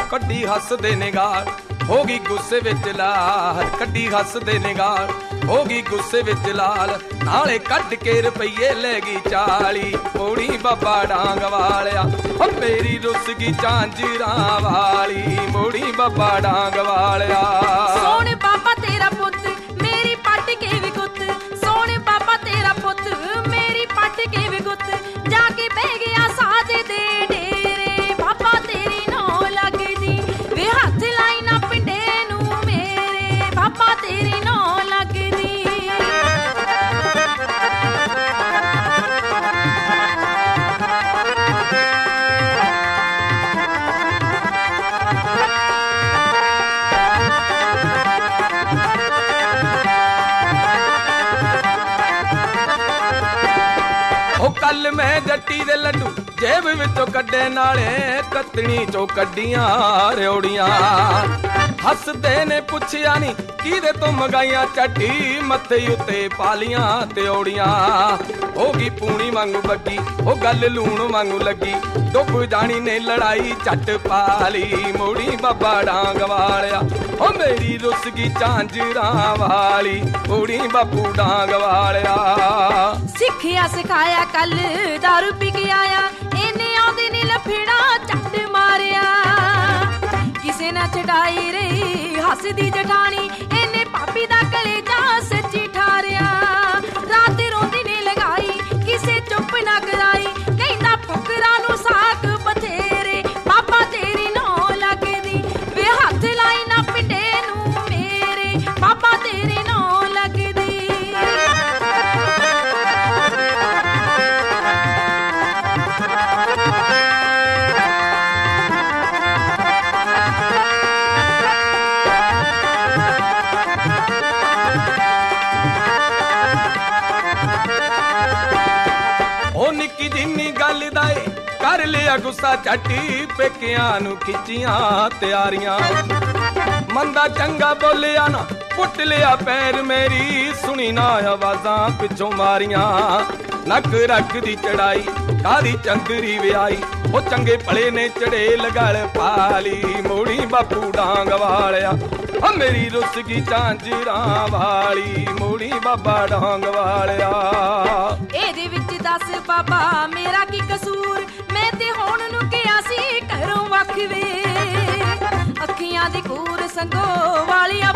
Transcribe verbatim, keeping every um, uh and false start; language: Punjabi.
ਕੱਢੀ ਹੱਸਦੇ ਨੇ ਗਾਲ, ਹੋ ਗਈ ਗੁੱਸੇ ਵਿੱਚ ਲਾਲ, ਕੱਢੀ ਹੱਸਦੇ ਨੇ ਗਾਲ, ਹੋ ਗਈ ਗੁੱਸੇ ਵਿੱਚ ਲਾਲ, ਨਾਲੇ ਕੱਢ ਕੇ ਰੁਪਈਏ ਲੈ ਗਈ ਚਾਲੀ, ਮੋੜੀ ਬਾਬਾ ਡਾਂਗ ਵਾਲਿਆ ਓ ਮੇਰੀ ਰੁੱਸ ਗਈ ਝਾਂਜਰਾਂ ਵਾਲੀ, ਮੋੜੀ ਬਾਬਾ ਡਾਂਗ ਵਾਲਿਆ। ਸੋਹਣੇ ਬਾਬਾ ਤੇਰਾ ਪੁੱਤ ਮੇਰੀ ਪੱਟ ਕੇ ਵੀ ਗੁੱਤ, ਸੋਹਣੇ ਬਾਬਾ ਤੇਰਾ ਪੁੱਤ ਮੇਰੀ ਪੱਟ ਕੇ ਵੀ ਗੁੱਤ, ਜਾ ਕੇ ਬਹਿ ਗਿਆ ਸਾਧ ਦੇ ਡੇਰੇ, ਬਾਬਾ ਤੇਰੀ ਨੌ ਲੱਗਦੀ ਵੇ ਹੱਥ ਲਾਈ ਨਾ ਪਿੰਡੇ ਨੂੰ ਮੇਰੇ, ਬਾਬਾ ਤੇਰੀ ਨੌ ਲੱਗਦੀ। ਕੱਲ ਮੈਂ ਜੱਟੀ ਦੇ ਲੱਡੂ ਜੇਬ ਵਿੱਚੋਂ ਕੱਢੇ, ਨਾਲੇ ਕਤਣੀ ਚੋਂ ਕੱਢੀਆਂ ਰਿਉੜੀਆਂ, ਹੱਸਦੇ ਨੇ ਪੁੱਛਿਆ ਨੀ ਕਿਹਦੇ ਤੋਂ ਮੰਗਾਈਆਂ, ਝੱਟੀ ਮੱਥੇ ਉੱਤੇ ਪਾਲੀਆਂ ਤੇ ਔੜੀਆਂ, ਹੋ ਗਈ ਪੂਣੀ ਵਾਂਗੂ ਬੱਗੀ ਉਹ ਗੱਲ ਲੂਣ ਵਾਂਗੂ ਲੱਗੀ, ਡੁੱਬ ਜਾਣੀ ਨੇ ਲੜਾਈ ਝੱਟ ਪਾਲੀ, ਮੋੜੀ ਬਾਬਾ ਡਾਂਗ ਵਾਲਿਆ ਓ ਮੇਰੀ ਰੁੱਸ ਗਈ ਝਾਂਜਰਾਂ ਵਾਲੀ, ਮੋੜੀ ਬਾਪੂ ਡਾਂਗ ਵਾਲਿਆ। ਸਿੱਖਿਆ ਸਿਖਾਇਆ ਕੱਲ ਦਾਰੂ ਪੀ ਕੇ ਆਇਆ, ਇਹਨੇ ਆਉਂਦੇ ਨੇ ਲਫੇੜਾ ਝੱਟ ਮਾਰਿਆ, ਕਿਸੇ ਨਾ ਛਡਾਈ ਰਹੀ ਹੱਸਦੀ ਜਠਾਣੀ, ਇਹਨੇ ਭਾਬੀ ਦਾ ਕਲੇਜਾ ਸੱਚੀ ਠਾਰਿਆ, ਰਾਤ ਰੋਂਦੀ ਨੇ ਲਗਾਈ ਕਿਸੇ ਚੁੱਪ ਨਾ ਕਰਾਈ, ਕਹਿੰਦਾ ਫੁਕਰਾਂ ਨੂੰ ਸਾਕ ਬਥੇਰੇ, ਬਾਬਾ ਤੇਰੀ ਨੌ ਲੱਗਦੀ ਵੇ ਹੱਥ ਲਾਈ ਨਾ ਪਿੰਡੇ ਨੂੰ ਮੇਰੇ, ਬਾਬਾ ਤੇਰੀ ਨੌ ਲੱਗਦੀ। ਨਿੱਕੀ ਜਿੰਨੀ ਗੱਲ ਦਾ ਏ ਕਰ ਲਿਆ ਗੁੱਸਾ, ਝੱਟੀ ਪੇਕਿਆਂ ਨੂੰ ਖਿੱਚੀਆਂ ਤਿਆਰੀਆਂ, ਮੰਦਾ ਚੰਗਾ ਬੋਲਿਆ ਨਾ ਪੁੱਟ ਲਿਆ ਪੈਰ ਮੇਰੀ, ਸੁਣੀ ਨਾ ਆਵਾਜ਼ਾਂ ਪਿੱਛੋਂ ਮਾਰੀਆਂ, ਨੱਕ ਰੱਖ ਦੀ ਚੜਾਈ ਕਾਦੀ ਚੰਦਰੀ ਵਿਆਈ, ਉਹ ਚੰਗੇ ਭਲੇ ਨੇ ਚੜੇਲ ਗਲ ਪਾਲੀ, ਮੋੜੀ ਬਾਪੂ ਡਾਂਗ ਵਾਲਿਆ ਓ ਮੇਰੀ ਰੁੱਸ ਗਈ ਝਾਂਜਰਾਂ ਵਾਲੀ, ਮੋੜੀ ਬਾਬਾ ਡਾਂਗ ਵਾਲਿਆ। ਇਹਦੇ ਵਿੱਚ ਦੱਸ ਬਾਬਾ ਮੇਰਾ ਕੀ ਕਸੂਰ, ਮੈਂ ਤੇ ਹੁਣ ਨੂੰ ਕਿਹਾ ਸੀ ਘਰੋਂ ਵੱਖ ਵੇ, ਅੱਖੀਆਂ ਦੀ ਕੂਰ ਸੰਗੋ ਵਾਲੀਆਂ